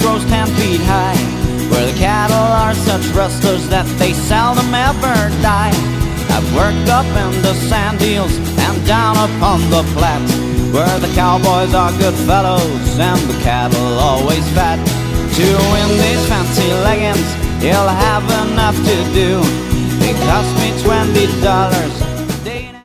grows 10 feet high, where the cattle are such rustlers that they seldom ever die. I've worked up in the sand hills and down upon the flats, where the cowboys are good fellows and the cattle always fat. To win these fancy leggings, you'll have enough to do. It cost me $20